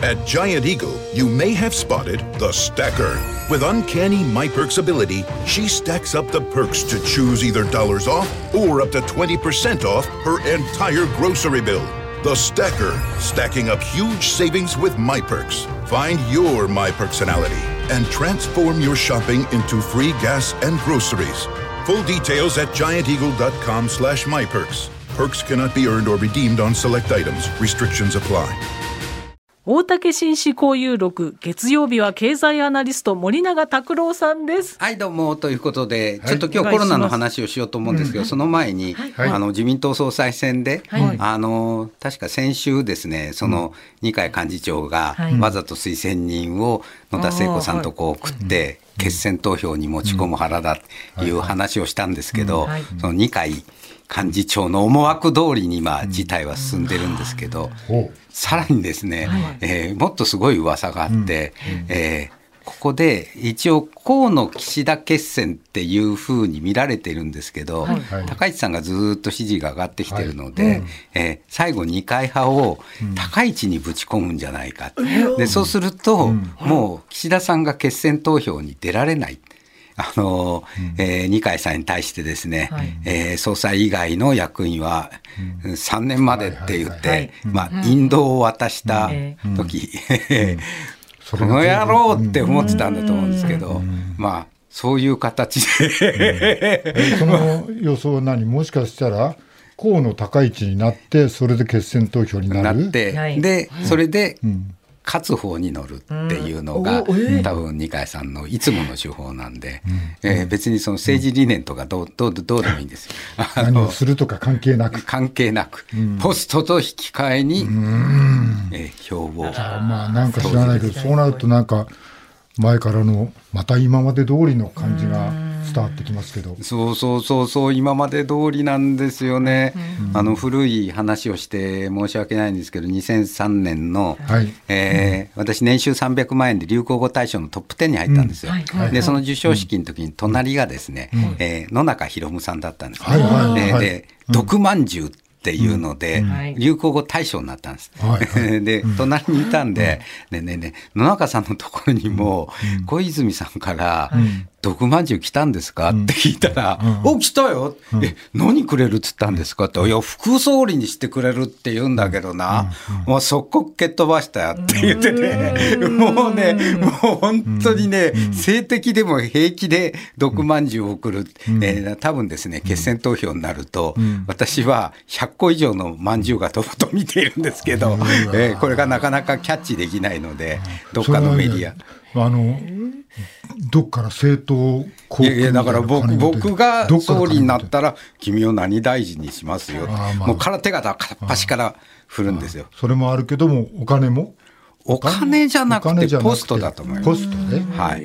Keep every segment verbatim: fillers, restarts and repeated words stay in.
At Giant Eagle, you may have spotted the stacker. With uncanny MyPerks ability, she stacks up the perks to choose either dollars off or up to twenty percent off her entire grocery bill. The stacker, stacking up huge savings with MyPerks. Find your MyPerksonality and transform your shopping into free gas and groceries. Full details at gianteagle.com slash MyPerks. Perks cannot be earned or redeemed on select items. Restrictions apply. 大竹紳士交友録、月曜日は経済アナリスト森永卓郎さんです。 はい、どうもということで、ちょっと今日コロナの話をしようと思うんですけど、その前に、はい、あの自民党総裁選で、はい、あの確か先週ですね、その二階幹事長がわざと推薦人を野田聖子さんとこう送って、決選投票に持ち込む腹だという話をしたんですけど、その二階幹事長の思惑通りに今事態は進んでるんですけど、さらにですね、えー、もっとすごい噂があって、えーここで一応河野岸田決戦っていう風に見られてるんですけど、はい、高市さんがずっと支持が上がってきてるので、はいうんえー、最後二階派を高市にぶち込むんじゃないか、うん、でそうすると、うん、もう岸田さんが決選投票に出られない、あのーうんえー、二階さんに対してですね、はいえー、総裁以外の役員はさんねんまでって言って、まあ、引導を渡した時、うんうんこの野郎って思ってたんだと思うんですけど、まあそういう形で、 うん、その予想は何、もしかしたら河野高市になってそれで決選投票になるなって、でそれで勝つ方に乗るっていうのが、うん、多分二階さんのいつもの手法なんで、うんえー、別にその政治理念とかどう、どう、どうでもいいんですよ。 何をするとか関係なく関係なく、うん、ポストと引き換えに、うんえー、票をじゃあまあなんか知らないけど、そうなるとなんか前からのまた今まで通りの感じが伝わってきますけど、 そうそうそうそう今まで通りなんですよね、うん、あの古い話をして申し訳ないんですけどにせんさんねんの、はいえーうん、私年収さんびゃくまんえんで流行語大賞のトップじゅうに入ったんですよ、うんはい、でその授賞式の時に隣がですね、うんえー、野中宏夢さんだったんですね、はいはいはい、で毒まんじゅうっていうので、うん、流行語大賞になったんです、はいはい、で隣にいたんで、うん、ねねね野中さんのところにも、うん、小泉さんから、うん毒まんじゅう来たんですか、うん、って聞いたら、うん、お来たよ、うん、え何くれるっつったんですかって、いや副総理にしてくれるって言うんだけどな、うんうん、もう速攻蹴っ飛ばしたよって言ってね、うん、もうねもう本当にね、うん、性的でも平気で毒まんじゅうを送る、うんえー、多分ですね決選投票になると、うん、私はひゃっこ以上のまんじゅうが飛ぶと見ているんですけど、うんえー、これがなかなかキャッチできないので、どっかのメディアあのどっから政党航空いやいやだから 僕, 僕が総理になったら君を何大臣にしますよ、まあ、もう空手が片っ端から振るんですよ。 それもあるけどもお金もお金じゃなくてポストだと思います。 ポストね、 はい、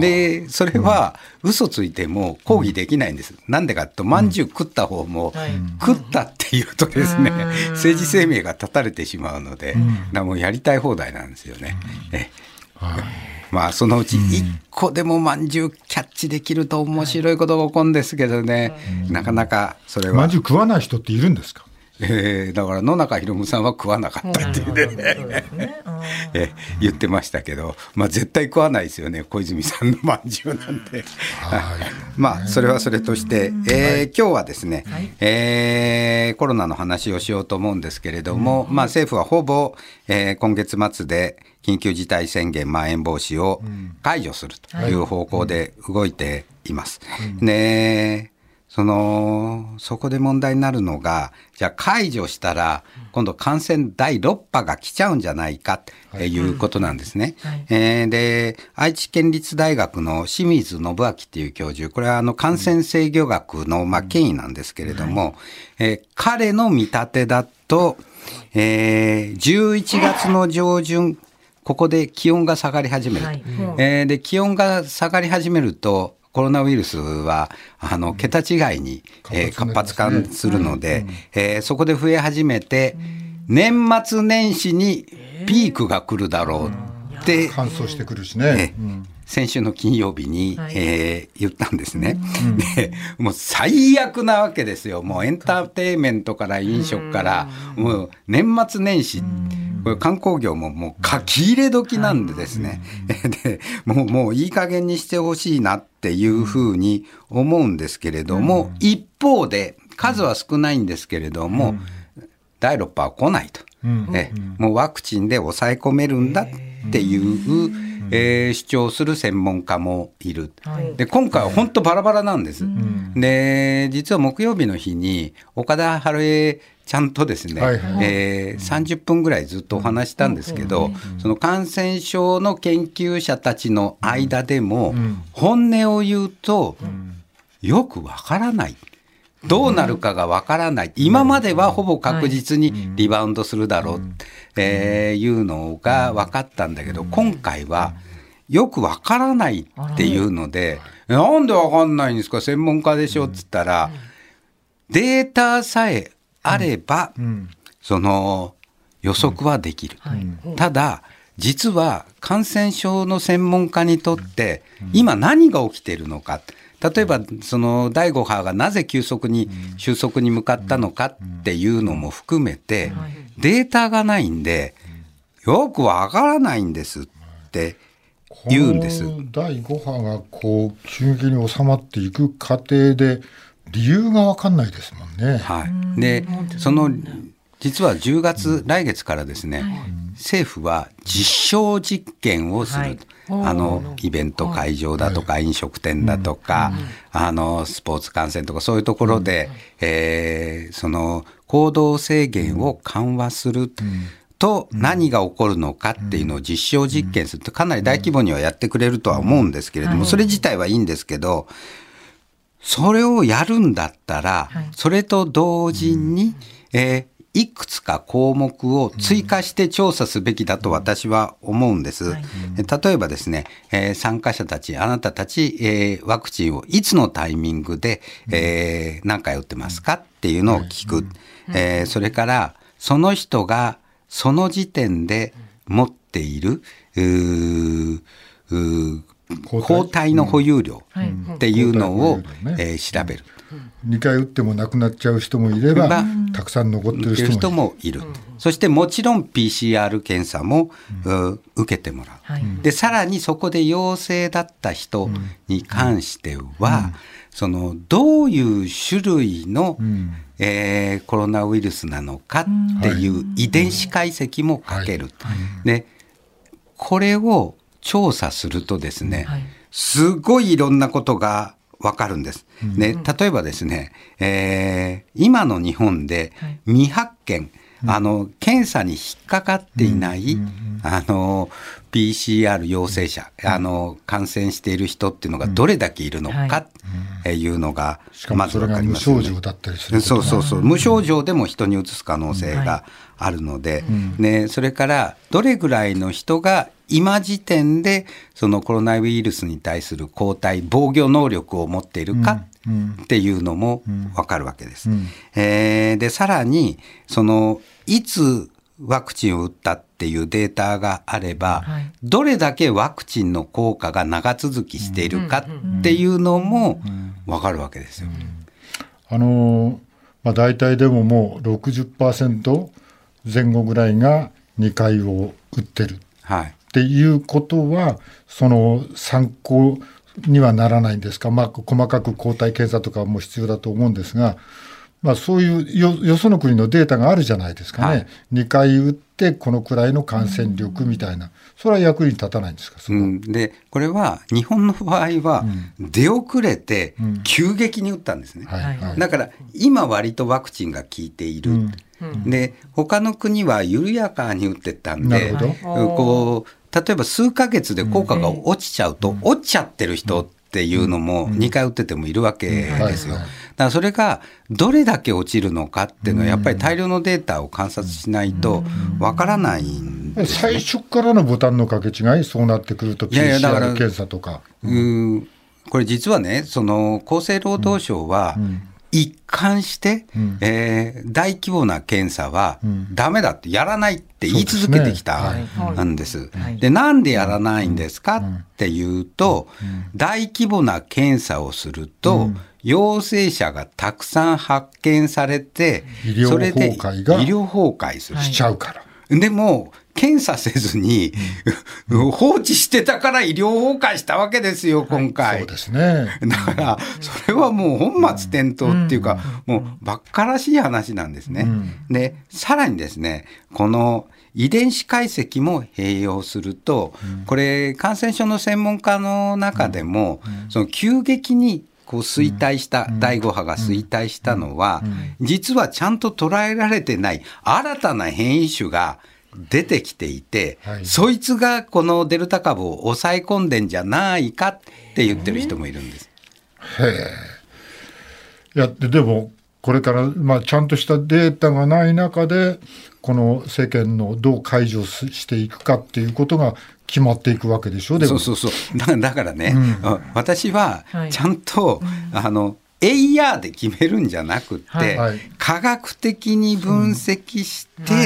でそれは嘘ついても抗議できないんです、うん、なんでかとまんじゅう食った方も、うん、食ったっていうとですね、うん、政治生命が絶たれてしまうので、うん、だもうやりたい放題なんですよね、うんえはいまあ、そのうちいっこでもまんじゅうキャッチできると面白いことが起こるんですけどね、うん、なかなかそれはまんじゅう食わない人っているんですか。 えー、だから野中宏夢さんは食わなかったっていうね、え言ってましたけど、まあ、絶対食わないですよね小泉さんのまんじゅうなんてまあそれはそれとして、えー、今日はですね、はいえー、コロナの話をしようと思うんですけれども、うんまあ、政府はほぼ、えー、今月末で緊急事態宣言まん延防止を解除するという方向で動いています、うん、でそのそこで問題になるのが、じゃあ解除したら今度感染だいろく波が来ちゃうんじゃないかということなんですね、はいえー、で愛知県立大学の清水信明っていう教授、これはあの感染制御学のまあ権威なんですけれども、はいえー、彼の見立てだと、えー、じゅういちがつの上旬ここで気温が下がり始める、はいえー、で気温が下がり始めるとコロナウイルスはあの桁違いに、えー、活発化するので、うんえー、そこで増え始めて、うん、年末年始にピークが来るだろうって、 乾燥してくるしね、 えー、 先週の金曜日に、 はいえー言ったんですね、うん、でもう最悪なわけですよ。もうエンターテインメントから飲食からもう年末年始、これ観光業ももう書き入れ時なんでですね、でもう、もういい加減にしてほしいなっていうふうに思うんですけれども、一方で数は少ないんですけれども、だいろく波は来ないと、えもうワクチンで抑え込めるんだっていうえー、主張する専門家もいる、はい、で今回は本当バラバラなんです、うん、で実は木曜日の日に岡田晴恵ちゃんとですね、はいはいえー、さんじゅっぷんぐらいずっとお話したんですけど、うん、その感染症の研究者たちの間でも、うん、本音を言うと、うん、よくわからない、どうなるかがわからない、今まではほぼ確実にリバウンドするだろうって、えー、いうのが分かったんだけど、今回はよくわからないっていうので、なんでわかんないんですか、専門家でしょって言ったら、データさえあればその予測はできる、ただ実は感染症の専門家にとって今何が起きているのか、例えばそのだいご波がなぜ急速に収束に向かったのかっていうのも含めてデータがないんでよくわからないんですって言うんです。 このだいご波がこう急激に収まっていく過程で理由がわかんないですもんね。 はい、でその実はじゅうがつ、来月からですね、政府は実証実験をする、はい、あのイベント会場だとか、はい、飲食店だとか、うん、あのスポーツ観戦とかそういうところで、うんえー、その行動制限を緩和すると何が起こるのかっていうのを実証実験するとかなり大規模にはやってくれるとは思うんですけれども、それ自体はいいんですけど、それをやるんだったらそれと同時に、えーいくつか項目を追加して調査すべきだと私は思うんです、うんはい、例えばですね、えー、参加者たちあなたたち、えー、ワクチンをいつのタイミングで、えー、何回打ってますかっていうのを聞く、うんえー、それからその人がその時点で持っているうーうー抗体の保有量っていうのを、うんえー、調べる。 にかい打ってもなくなっちゃう人もいれば、まあ、たくさん残ってる人もいる、 人もいる、そしてもちろん ピーシーアール 検査も、うん、受けてもらう、はい、でさらにそこで陽性だった人に関しては、うん、そのどういう種類の、うんえー、コロナウイルスなのかっていう遺伝子解析もかける、うんはいはい、でこれを調査するとですね、はい、すごいいろんなことがわかるんです、うんね、例えばですね、えー、今の日本で未発見、はい、あの検査に引っかかっていない、うん、あの ピーシーアール 陽性者、うん、あの感染している人っていうのがどれだけいるのかっていうのがまずわかりますよね。 しかもそれが無症状だったりする、 そうそうそう、無症状でも人にうつす可能性があるので、うんね、それからどれぐらいの人が今時点でそのコロナウイルスに対する抗体防御能力を持っているかっていうのも分かるわけです、うんうんえー、でさらにそのいつワクチンを打ったっていうデータがあれば、はい、どれだけワクチンの効果が長続きしているかっていうのも分かるわけですよ、うんうんあのまあ、大体でももう ろくじゅっパーセント 前後ぐらいがにかいを打ってる、はいっていうことはその参考にはならないんですか、まあ、細かく抗体検査とかも必要だと思うんですが、まあ、そういうよ、よその国のデータがあるじゃないですかね、はい、にかい打ってこのくらいの感染力みたいな、それは役に立たないんですか、そこ、うん、 でこれは日本の場合は出遅れて急激に打ったんですね、うんはいはい、だから今割とワクチンが効いている、うんで他の国は緩やかに打ってったんで、こう例えば数ヶ月で効果が落ちちゃうと、うん、落ちちゃってる人っていうのもにかい打っててもいるわけですよ。だからそれがどれだけ落ちるのかっていうのはやっぱり大量のデータを観察しないとわからないんですね。 最初からのボタンの掛け違い、そうなってくると ピーシーアール 検査とか、 うん、これ実はね、その厚生労働省は、うん一貫して、うんえー、大規模な検査はダメだってやらないって言い続けてきたんです。で、なんでやらないんですかっていうと、大規模な検査をすると、陽性者がたくさん発見されて、それで医療崩壊するしちゃうから。 でも検査せずに、うん、放置してたから医療崩壊したわけですよ今回、はい、 そうですね。 だからそれはもう本末転倒っていうか、うん、もうばっからしい話なんですね、うん、でさらにですねこの遺伝子解析も併用すると、うん、これ感染症の専門家の中でも、うん、その急激にこう衰退した、うん、だいご波が衰退したのは、うんうん、実はちゃんと捉えられてない新たな変異種が出てきていて、はい、そいつがこのデルタ株を抑え込んでんじゃないかって言ってる人もいるんです。 へえ。いやでもこれから、まあ、ちゃんとしたデータがない中でこの世間のどう解除していくかっていうことが決まっていくわけでしょ。でもそうそうそう だ, だからね、うん、私はちゃんと、はい、あのエイアール で決めるんじゃなくって、はい、科学的に分析して、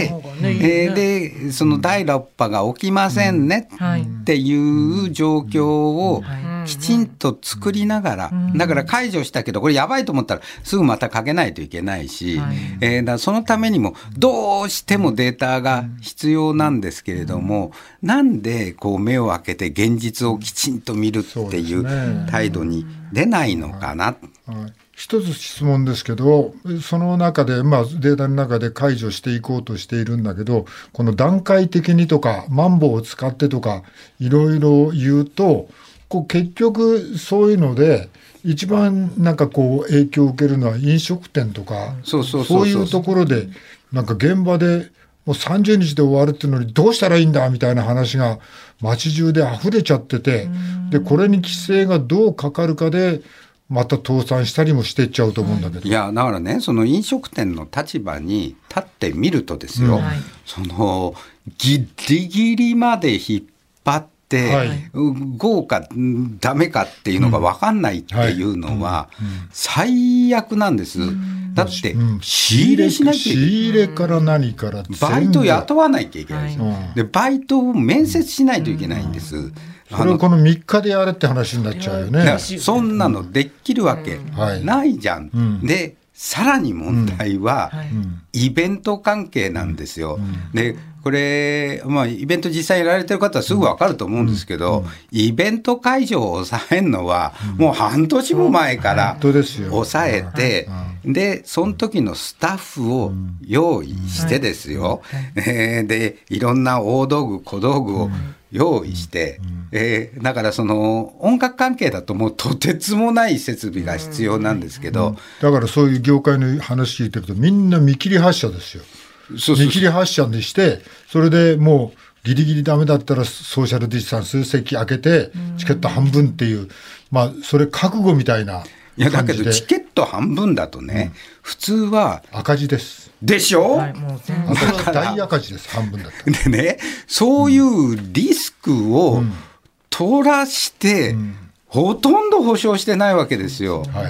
うんえー、でそのだいろく波が起きませんねっていう状況をきちんと作りながら、だから解除したけどこれやばいと思ったらすぐまたかけないといけないし、はいえー、だそのためにもどうしてもデータが必要なんですけれども、なんでこう目を開けて現実をきちんと見るっていう態度に出ないのかな。 はい、一つ質問ですけど、その中で、まあ、データの中で解除していこうとしているんだけど、この段階的にとかマンボウを使ってとかいろいろ言うと、こう結局そういうので一番なんかこう影響を受けるのは飲食店とか、 そうそうそうそう、 そういうところでなんか現場でもうさんじゅうにちで終わるっていうのにどうしたらいいんだみたいな話が街中で溢れちゃってて、でこれに規制がどうかかるかでまた倒産したりもしていっちゃうと思うんだけど、 いやだからねその飲食店の立場に立ってみるとですよ、うん、そのギリギリまで引っ張ってはい、豪かダメかっていうのが分かんないっていうのは最悪なんです、うん、だって仕入れしなきゃいけない、 仕入れから何からバイト雇わないといけない、はい、でバイトを面接しないといけないんです、うん、 それをこのみっかでやれって話になっちゃうよね。 そんなのできるわけないじゃん、うん、でさらに問題はイベント関係なんですよ、うんうん、でこれ、まあ、イベント実際やられてる方はすぐ分かると思うんですけど、うんうん、イベント会場を抑えるのはもう半年も前から抑えて、でその時のスタッフを用意してですよ、うんえー、でいろんな大道具小道具を用意して、うんえー、だからその音楽関係だともうとてつもない設備が必要なんですけど、うん、 だからそういう業界の話聞いてるとみんな見切り発車ですよ。そうそうそう、見切り発車にしてそれでもうギリギリダメだったらソーシャルディスタンス席開けてチケット半分っていう、まあそれ覚悟みたいな感じで。 いやだけどチケット半分だとね、うん、普通は赤字ですでしょ、はい、 もう赤字、大赤字です、半分だったでね、そういうリスクを取らして、うん、ほとんど保証してないわけですよ、はい、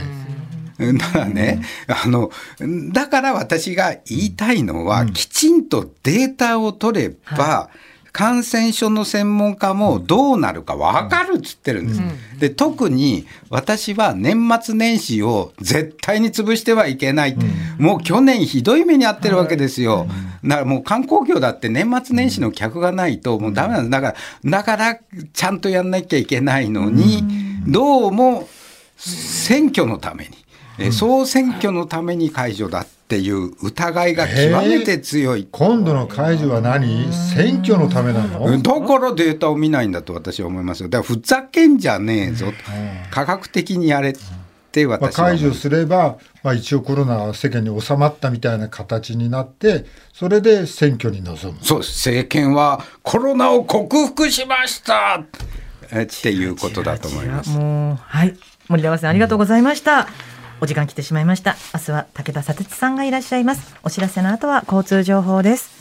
だからね、あのだから私が言いたいのは、うん、きちんとデータを取れば、はい、感染症の専門家もどうなるか分かるっつってるんです、うん、で特に私は年末年始を絶対に潰してはいけない、うん、もう去年ひどい目に遭ってるわけですよ、うん、だからもう観光業だって年末年始の客がないともうダメなんです。だからだからちゃんとやんなきゃいけないのに、うん、どうも選挙のために、えー、総選挙のために解除だっていう疑いが極めて強い、えー、 今度の解除は何？選挙のためなの？ だからデータを見ないんだと私は思いますよ。だからふざけんじゃねえぞ、うん、科学的にやれって私は、 まあ、解除すれば、まあ、一応コロナは世間に収まったみたいな形になってそれで選挙に臨む。 そうです、政権はコロナを克服しましたっていうことだと思います。 もう、はい、森田さんありがとうございました、うん、お時間来てしまいました。明日は武田砂鉄さんがいらっしゃいます。お知らせの後は交通情報です。